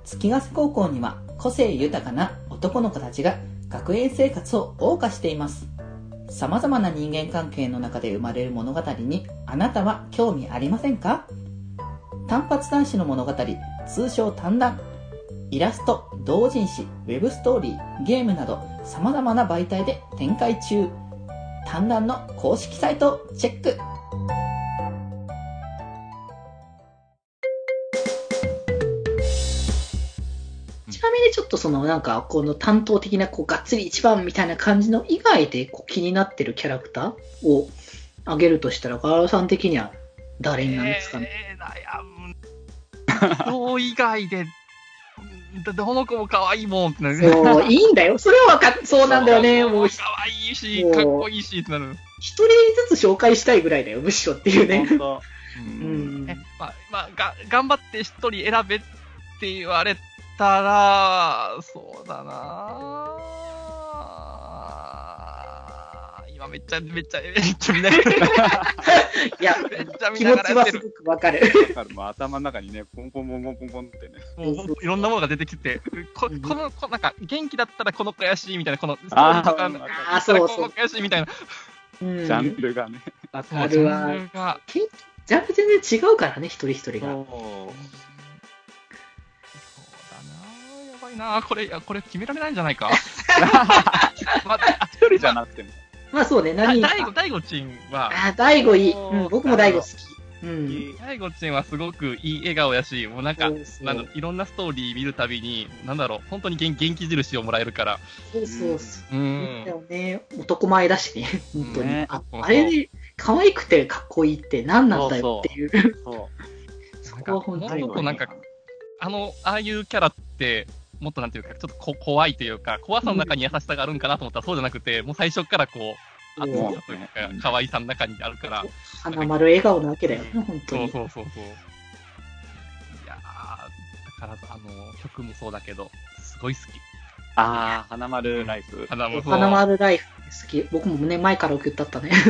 月ヶ瀬高校には個性豊かな男の子たちが学園生活を謳歌しています。様々な人間関係の中で生まれる物語にあなたは興味ありませんか？単発男子の物語、通称単談。イラスト、同人誌、ウェブストーリー、ゲームなど様々な媒体で展開中。単談の公式サイトをチェック。ちなみにちょっとこの担当的ながっつり一番みたいな感じの以外で気になってるキャラクターを挙げるとしたら、ガラさん的には誰になるんですかね。 そう以外でどの子も可愛いもんってなる。 そういいんだよ。それはそうなんだよね。もう可愛いしかっこいいしってなる。 一人ずつ紹介したいぐらいだよ、むしろっていうね。 頑張って一人選べって言われたら、そうだな。今めっちゃ見ながら。 いや、 めっちゃ見気持ながらやってる。 ちはすごくわかる。 もう頭の中にね、ポンポンポンポンポンポンってね。 もうほんといろんなものが出てきて、このなんか元気だったらこの子やしみたいな、このストーリーとかだったらこの子やしみたいな。 ジャンルがね。 わかるわ。ジャンル全然違うからね、一人一人が。 そうだな、やばいな、これ決められないんじゃないか。 一人じゃなくても。 まあそうね、 大悟ちんは。 大悟いい。僕も大悟好き。 大悟ちんはすごくいい笑顔やし、もういろんなストーリー見るたびに、本当に元気印をもらえるから。 そうそうそう。だよね、男前だしね、本当に。あれで、可愛くてかっこいいって何なんだよっていう。そこは本当に。 もっとああいうキャラって、もっとなんていうか、ちょっと怖いというか、怖さの中に優しさがあるんかなと思ったらそうじゃなくて、もう最初から熱さというか、可愛さの中にあるから。 花丸笑顔なわけだよね、本当に。 そう。いやー、だから曲もそうだけど、すごい好き。 花丸ライフ。 花丸ライフ好き。僕もね、前から送ったったね。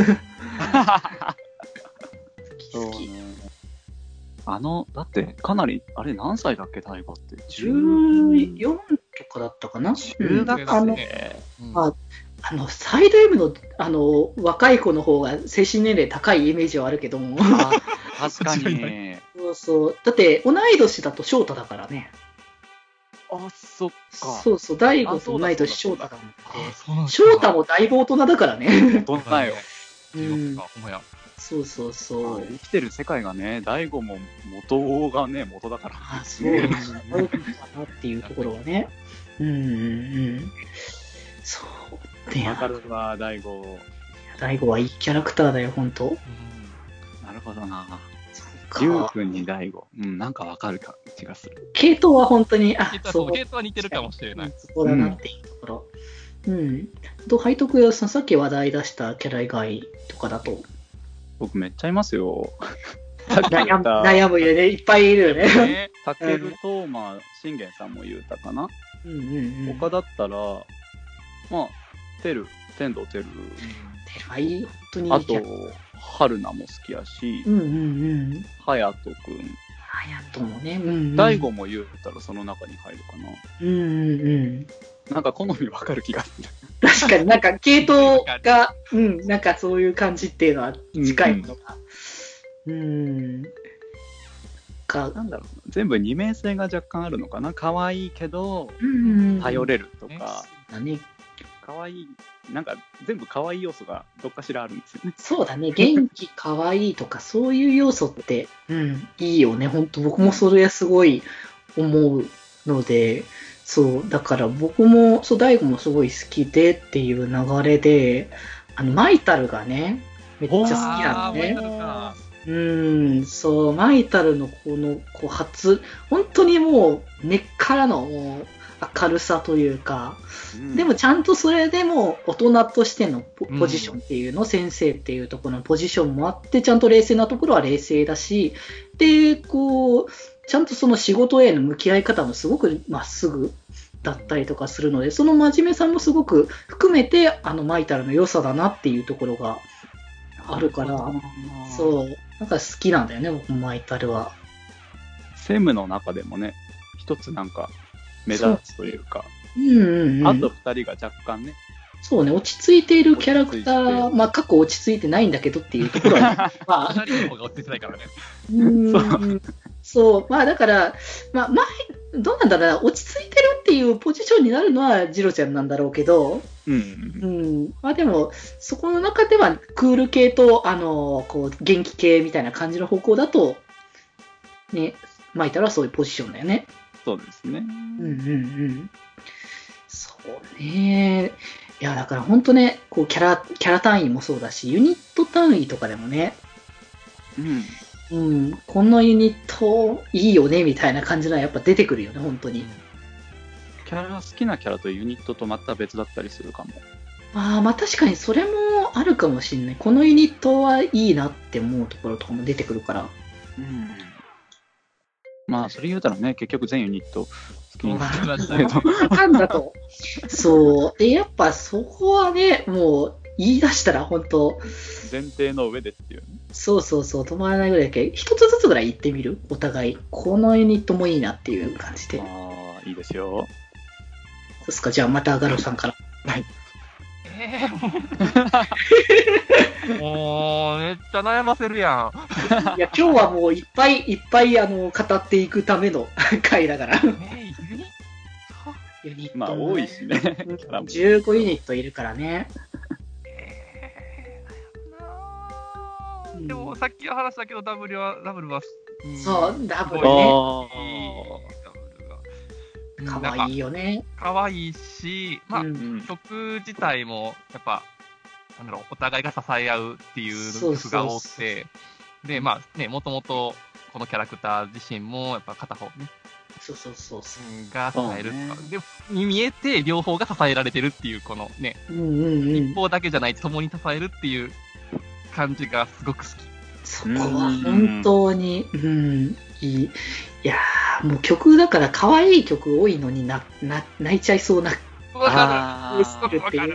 好き。 だってかなり、あれ何歳だっけ、大悟って。 14とかだったかな。 中学生。 サイド M の若い子の方が精神年齢高いイメージはあるけども。 確かに。 そう。だって同い年だと翔太だからね。 そっか。 そう、大悟と同い年翔太だもんね。翔太もだいぶ大人だからね。 大人だよ。そう。生きてる世界がね、大悟も元がね、元だから。 そうなんだなっていうところはね。そうね。 わかるわ、大悟。 大悟はいいキャラクターだよ、本当。 なるほどな。りゅうくんに大悟。なんかわかる気がする。 系統は本当に、 系統は似てるかもしれない。 そこだなっていうところ。背徳屋さん、さっき話題出したキャラ以外とかだと。 僕めっちゃいますよ。 悩むよね、いっぱいいるよね。 たけると、信玄さんも言うたかな。他だったら、天童てる。 はい、本当にいい。 あと、春菜も好きやし、隼人くん。 隼人もね。 大悟も言うたらその中に入るかな。なんか好みわかる気がする。 確かに系統が、そういう感じっていうのは近いのが。 なんだろう、全部二面性が若干あるのかな。可愛いけど、頼れるとか。可愛い、全部可愛い要素がどっかしらあるんですよね。 そうだね、元気、可愛いとか、そういう要素って、いいよね。本当僕もそれはすごい思うので、だから僕も、大悟もすごい好きでっていう流れで、マイタルがね、めっちゃ好きなのね。マイタルの本当にもう根っからの明るさというか、でもちゃんとそれでも大人としてのポジションっていうの、先生っていうところのポジションもあって、ちゃんと冷静なところは冷静だし、で、ちゃんとその仕事への向き合い方もすごくまっすぐだったりとかするので、その真面目さもすごく含めて、マイタルの良さだなっていうところがあるから、好きなんだよね、僕もマイタルは。 セムの中でもね、 一つなんか目立つというか、あと2人が若干ね、 そうね、落ち着いているキャラクター、まあ過去落ち着いてないんだけどっていうところは、まあ、 2人の方が落ち着いてないからね。 そう、まあだから、まあどうなんだろうな、落ち着いてるっていうポジションになるのはジロちゃんなんだろうけど、まあでも、そこの中ではクール系と、こう、元気系みたいな感じの方向だと、ね、マイタルはそういうポジションだよね。 そうですね。 そうね。いや、だから本当ね、こうキャラ単位もそうだし、ユニット単位とかでもね、このユニットいいよねみたいな感じのはやっぱ出てくるよね、本当に。 好きなキャラとユニットとまた別だったりするかも。 まあ確かにそれもあるかもしれない。このユニットはいいなって思うところとかも出てくるから。 まあそれ言うたらね、結局全ユニット好きになったけど。 なんだと。そう。で、やっぱそこはね、もう言い出したら本当前提の上でっていうね。 そう、止まらないぐらいだけ一つずつぐらい言ってみるお互い。このユニットもいいなっていう感じで。 いいですよ。 そうですか、じゃあまたガロさんから。 はい。 もう、めっちゃ悩ませるやん。いや、今日はもういっぱい語っていくための回だから。ユニット。 まあ、多いしね。 15ユニットいるからね。 でも、さっき話したけど、ダブルは、 そう、ダブルね。かわいいよね。 かわいいし、まあ、曲自体も、やっぱ、なんだろう、お互いが支え合うっていう曲が多くて、で、まあね、もともと、このキャラクター自身も、やっぱ片方ね、が支えるとか、で、に見えて、両方が支えられてるっていう、このね、一方だけじゃない、共に支えるっていう感じがすごく好き。 そこは本当に、いい。いやー、もう曲だから可愛い曲多いのに泣いちゃいそうな。 わかる。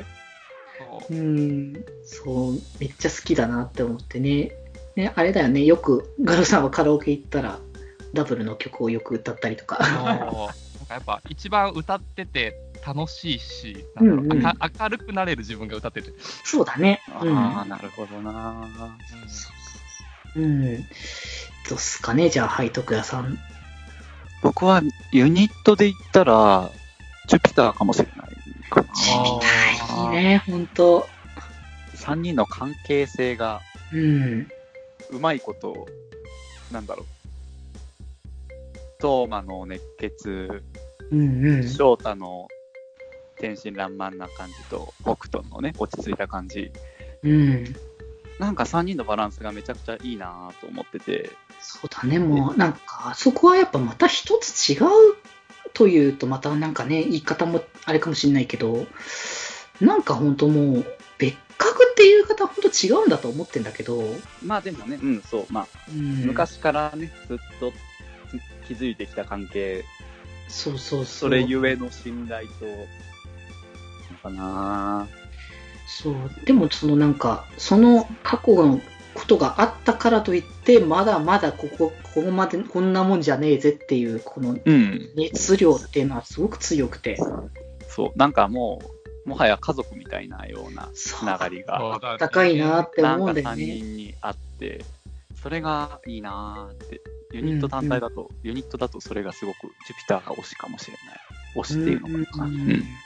そう、めっちゃ好きだなって思ってね。ね、あれだよね、よくガロさんはカラオケ行ったら、ダブルの曲をよく歌ったりとか。 なんかやっぱ一番歌ってて楽しいし、明るくなれる自分が歌ってて。 そうだね。 なるほどな。 どうっすかね、じゃあ、はい、徳谷さん。 僕はユニットで言ったら、ジュピターかもしれないかな。 ジュピターいいね、ほんと。 3人の関係性が、うまいこと、なんだろう。トーマの熱血、翔太の天真爛漫な感じと、北斗のね、落ち着いた感じ。なんか3人のバランスがめちゃくちゃいいなと思ってて。 そうだね、もうなんかそこはやっぱまた一つ違うというとまたなんかね、言い方もあれかもしれないけど、なんか本当もう別格っていう言い方は本当違うんだと思ってんだけど。 まあでもね、そう、まあ、昔からね、ずっと築いてきた関係。それゆえの信頼と、かなそう、でもそのなんか、その過去のことがあったからといって、まだまだここまでこんなもんじゃねえぜっていう、この熱量っていうのはすごく強くて。 そう、なんかもはや家族みたいなようなつながりが。 あったかいなって思うんだよね。 なんか3人にあって、それがいいなって。ユニット単体だと、ユニットだとそれがすごくジュピターが推しかもしれない。推しっていうのかな。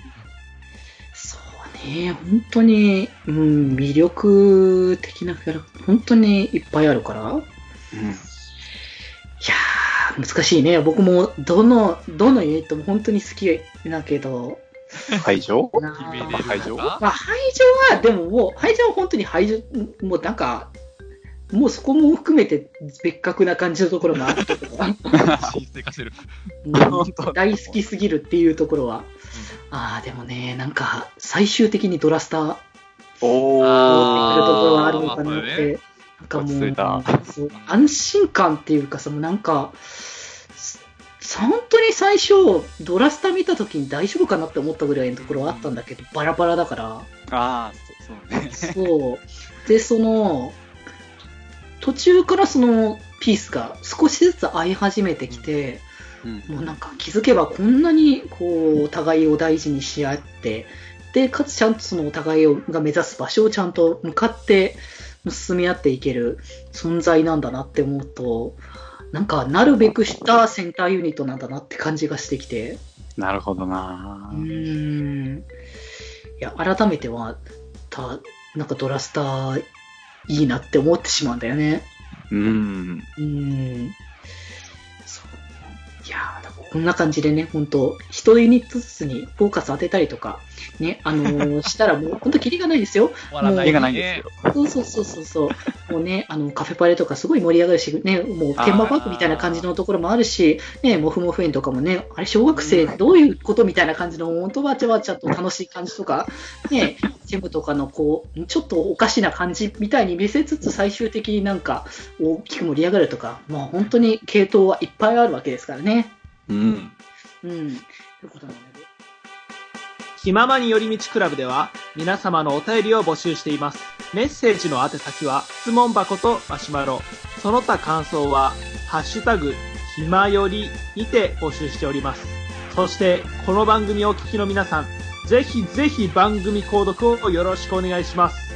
そうね、本当に、魅力的なキャラ、本当にいっぱいあるから。いやー、難しいね。僕もどのユニットも本当に好きだけど。 排除？ 排除は、でももう、排除は本当にもうなんか、もうそこも含めて別格な感じのところがあって大好きすぎるっていうところは。でもね、なんか最終的にドラスターってくるところはあるのかなって、なんかもう安心感っていうかさ、もうなんか本当に最初ドラスター見た時に大丈夫かなって思ったぐらいのところはあったんだけど、バラバラだから。そうで、その途中からそのピースが少しずつ合い始めてきて、 もうなんか気づけばこんなにこうお互いを大事にし合って、でかつちゃんとそのお互いが目指す場所をちゃんと向かって進み合っていける存在なんだなって思うと、なんかなるべくしたセンターユニットなんだなって感じがしてきて。 なるほどな。 いや改めてはなんかドラスターいいなって思ってしまうんだよね。そういやこんな感じでね、本当一ユニットずつにフォーカス当てたりとか、ね、したらもう本当キリがないですよ。 キリがないんですよ。そう。もうね、カフェパレとかすごい盛り上がるし、ね、もうテーマパークみたいな感じのところもあるし、ね、モフモフ園とかもね、あれ小学生どういうことみたいな感じの、本当わちゃわちゃと楽しい感じとか、ね、ジェムとかのこう、ちょっとおかしな感じみたいに見せつつ最終的になんか大きく盛り上がるとか、まあ本当に系統はいっぱいあるわけですからね。ということなので。 気ままに寄り道クラブでは皆様のお便りを募集しています。メッセージの宛先は質問箱とマシュマロ、その他感想はハッシュタグひまよりにて募集しております。そしてこの番組をお聞きの皆さん、ぜひぜひ番組購読をよろしくお願いします。